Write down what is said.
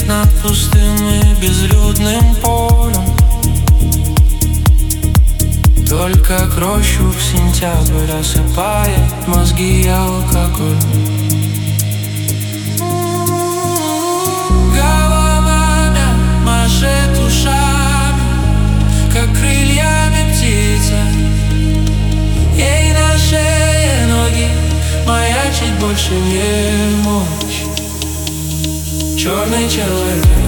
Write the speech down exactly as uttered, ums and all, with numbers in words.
над пустым и безлюдным полем. Только к рощу в сентябрь осыпает мозги и алкоголь. Голова машет ушами, как крыльями птица. Ей на шее ноги маячить больше не мочь. Черный человек.